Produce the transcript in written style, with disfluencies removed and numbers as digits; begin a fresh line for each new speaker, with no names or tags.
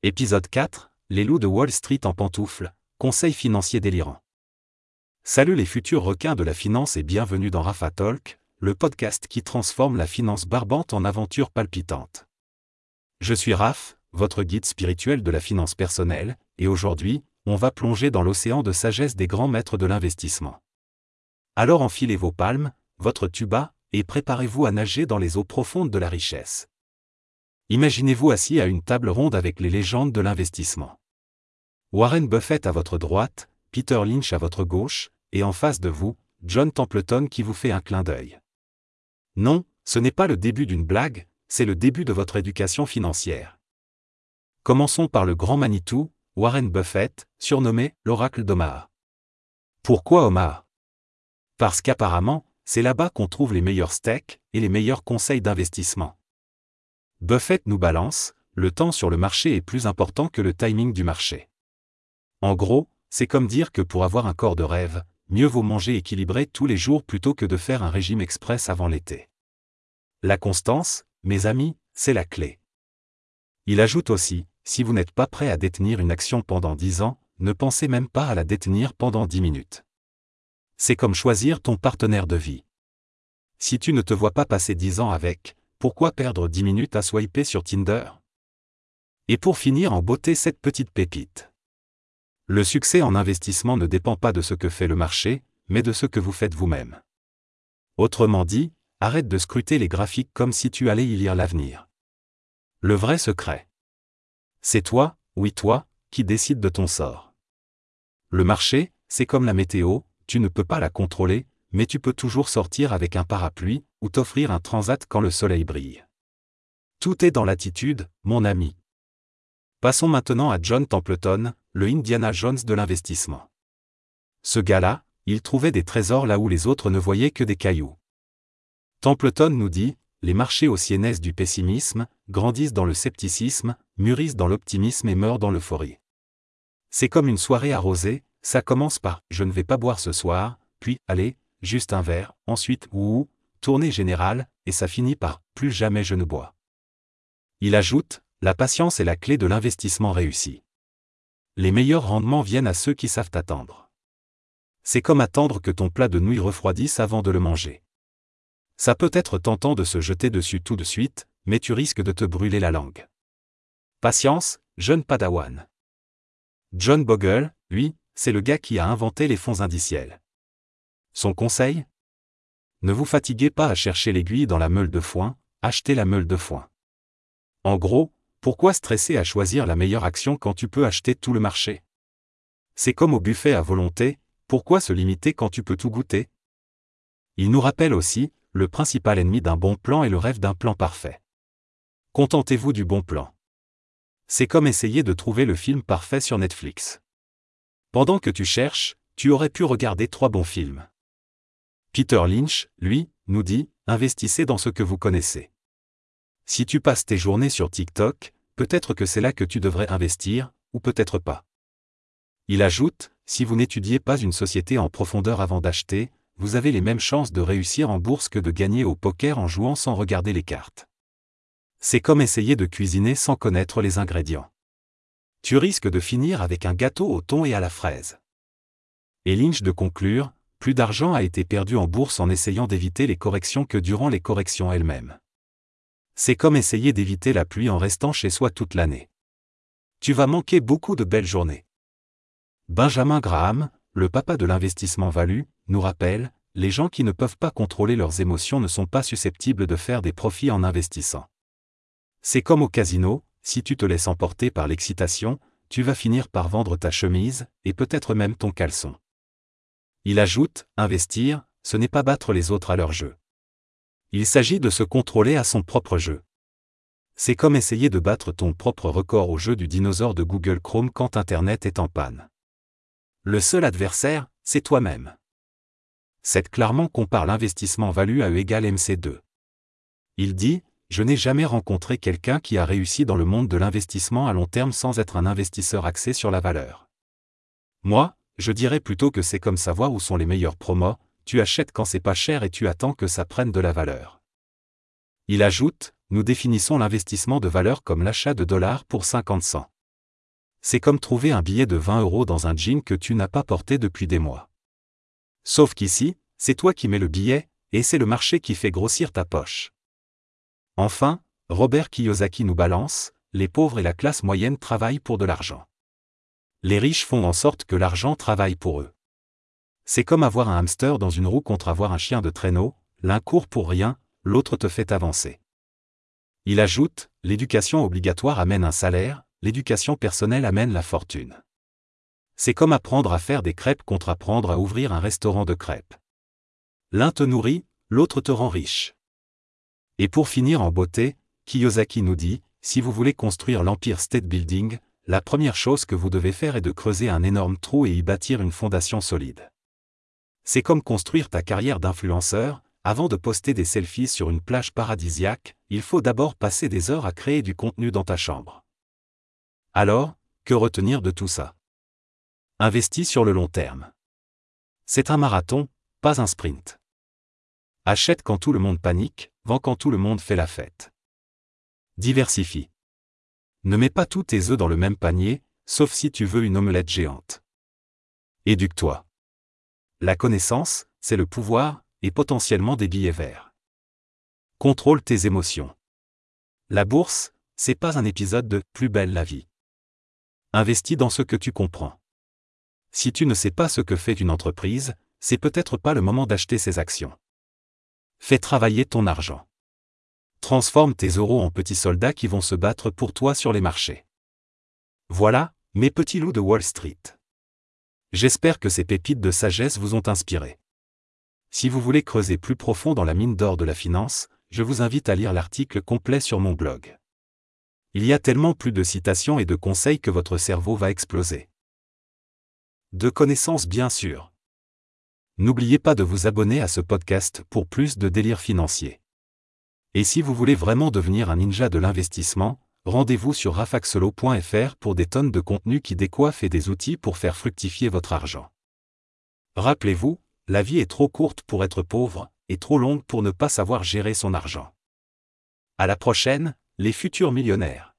Épisode 4, les loups de Wall Street en pantoufles, conseils financiers délirants. Salut les futurs requins de la finance et bienvenue dans Rafa Talk, le podcast qui transforme la finance barbante en aventure palpitante. Je suis Raph, votre guide spirituel de la finance personnelle, et aujourd'hui, on va plonger dans l'océan de sagesse des grands maîtres de l'investissement. Alors enfilez vos palmes, votre tuba, et préparez-vous à nager dans les eaux profondes de la richesse. Imaginez-vous assis à une table ronde avec les légendes de l'investissement. Warren Buffett à votre droite, Peter Lynch à votre gauche, et en face de vous, John Templeton qui vous fait un clin d'œil. Non, ce n'est pas le début d'une blague, c'est le début de votre éducation financière. Commençons par le grand Manitou, Warren Buffett, surnommé l'oracle d'Omaha. Pourquoi Omaha? Parce qu'apparemment, c'est là-bas qu'on trouve les meilleurs steaks et les meilleurs conseils d'investissement. Buffett nous balance, le temps sur le marché est plus important que le timing du marché. En gros, c'est comme dire que pour avoir un corps de rêve, mieux vaut manger équilibré tous les jours plutôt que de faire un régime express avant l'été. La constance, mes amis, c'est la clé. Il ajoute aussi, si vous n'êtes pas prêt à détenir une action pendant 10 ans, ne pensez même pas à la détenir pendant 10 minutes. C'est comme choisir ton partenaire de vie. Si tu ne te vois pas passer 10 ans avec, pourquoi perdre 10 minutes à swiper sur Tinder? Et pour finir en beauté cette petite pépite. Le succès en investissement ne dépend pas de ce que fait le marché, mais de ce que vous faites vous-même. Autrement dit, arrête de scruter les graphiques comme si tu allais y lire l'avenir. Le vrai secret. C'est toi, oui toi, qui décide de ton sort. Le marché, c'est comme la météo, tu ne peux pas la contrôler, mais tu peux toujours sortir avec un parapluie, ou t'offrir un transat quand le soleil brille. Tout est dans l'attitude, mon ami. Passons maintenant à John Templeton, le Indiana Jones de l'investissement. Ce gars-là, il trouvait des trésors là où les autres ne voyaient que des cailloux. Templeton nous dit, les marchés aussi naissent du pessimisme, grandissent dans le scepticisme, mûrissent dans l'optimisme et meurent dans l'euphorie. C'est comme une soirée arrosée, ça commence par « je ne vais pas boire ce soir », puis « allez, juste un verre », ensuite « ouh », tournée générale, et ça finit par « plus jamais je ne bois ». Il ajoute, la patience est la clé de l'investissement réussi. Les meilleurs rendements viennent à ceux qui savent attendre. C'est comme attendre que ton plat de nouilles refroidisse avant de le manger. Ça peut être tentant de se jeter dessus tout de suite, mais tu risques de te brûler la langue. Patience, jeune padawan. John Bogle, lui, c'est le gars qui a inventé les fonds indiciels. Son conseil? Ne vous fatiguez pas à chercher l'aiguille dans la meule de foin, achetez la meule de foin. En gros, pourquoi stresser à choisir la meilleure action quand tu peux acheter tout le marché? C'est comme au buffet à volonté, pourquoi se limiter quand tu peux tout goûter? Il nous rappelle aussi, le principal ennemi d'un bon plan est le rêve d'un plan parfait. Contentez-vous du bon plan. C'est comme essayer de trouver le film parfait sur Netflix. Pendant que tu cherches, tu aurais pu regarder 3 bons films. Peter Lynch, lui, nous dit, investissez dans ce que vous connaissez. Si tu passes tes journées sur TikTok, peut-être que c'est là que tu devrais investir, ou peut-être pas. Il ajoute, si vous n'étudiez pas une société en profondeur avant d'acheter, vous avez les mêmes chances de réussir en bourse que de gagner au poker en jouant sans regarder les cartes. C'est comme essayer de cuisiner sans connaître les ingrédients. Tu risques de finir avec un gâteau au thon et à la fraise. Et Lynch de conclure, plus d'argent a été perdu en bourse en essayant d'éviter les corrections que durant les corrections elles-mêmes. C'est comme essayer d'éviter la pluie en restant chez soi toute l'année. Tu vas manquer beaucoup de belles journées. Benjamin Graham, le papa de l'investissement value, nous rappelle, les gens qui ne peuvent pas contrôler leurs émotions ne sont pas susceptibles de faire des profits en investissant. C'est comme au casino, si tu te laisses emporter par l'excitation, tu vas finir par vendre ta chemise, et peut-être même ton caleçon. Il ajoute, investir, ce n'est pas battre les autres à leur jeu. Il s'agit de se contrôler à son propre jeu. C'est comme essayer de battre ton propre record au jeu du dinosaure de Google Chrome quand Internet est en panne. Le seul adversaire, c'est toi-même. Seth Klarman compare l'investissement value à E égale MC2. Il dit, je n'ai jamais rencontré quelqu'un qui a réussi dans le monde de l'investissement à long terme sans être un investisseur axé sur la valeur. Moi, je dirais plutôt que c'est comme savoir où sont les meilleurs promos, tu achètes quand c'est pas cher et tu attends que ça prenne de la valeur. Il ajoute, nous définissons l'investissement de valeur comme l'achat de dollars pour 50 cents. C'est comme trouver un billet de 20 € dans un jean que tu n'as pas porté depuis des mois. Sauf qu'ici, c'est toi qui mets le billet, et c'est le marché qui fait grossir ta poche. Enfin, Robert Kiyosaki nous balance, les pauvres et la classe moyenne travaillent pour de l'argent. Les riches font en sorte que l'argent travaille pour eux. C'est comme avoir un hamster dans une roue contre avoir un chien de traîneau, l'un court pour rien, l'autre te fait avancer. Il ajoute, l'éducation obligatoire amène un salaire, l'éducation personnelle amène la fortune. C'est comme apprendre à faire des crêpes contre apprendre à ouvrir un restaurant de crêpes. L'un te nourrit, l'autre te rend riche. Et pour finir en beauté, Kiyosaki nous dit, si vous voulez construire l'Empire State Building, la première chose que vous devez faire est de creuser un énorme trou et y bâtir une fondation solide. C'est comme construire ta carrière d'influenceur, avant de poster des selfies sur une plage paradisiaque, il faut d'abord passer des heures à créer du contenu dans ta chambre. Alors, que retenir de tout ça? Investis sur le long terme. C'est un marathon, pas un sprint. Achète quand tout le monde panique, vends quand tout le monde fait la fête. Diversifie. Ne mets pas tous tes œufs dans le même panier, sauf si tu veux une omelette géante. Éduque-toi. La connaissance, c'est le pouvoir, et potentiellement des billets verts. Contrôle tes émotions. La bourse, c'est pas un épisode de « Plus belle la vie ». Investis dans ce que tu comprends. Si tu ne sais pas ce que fait une entreprise, c'est peut-être pas le moment d'acheter ses actions. Fais travailler ton argent. Transforme tes euros en petits soldats qui vont se battre pour toi sur les marchés. Voilà, mes petits loups de Wall Street. J'espère que ces pépites de sagesse vous ont inspiré. Si vous voulez creuser plus profond dans la mine d'or de la finance, je vous invite à lire l'article complet sur mon blog. Il y a tellement plus de citations et de conseils que votre cerveau va exploser. De connaissances bien sûr. N'oubliez pas de vous abonner à ce podcast pour plus de délire financier. Et si vous voulez vraiment devenir un ninja de l'investissement, rendez-vous sur rafaxolo.fr pour des tonnes de contenu qui décoiffe et des outils pour faire fructifier votre argent. Rappelez-vous, la vie est trop courte pour être pauvre, et trop longue pour ne pas savoir gérer son argent. À la prochaine, les futurs millionnaires.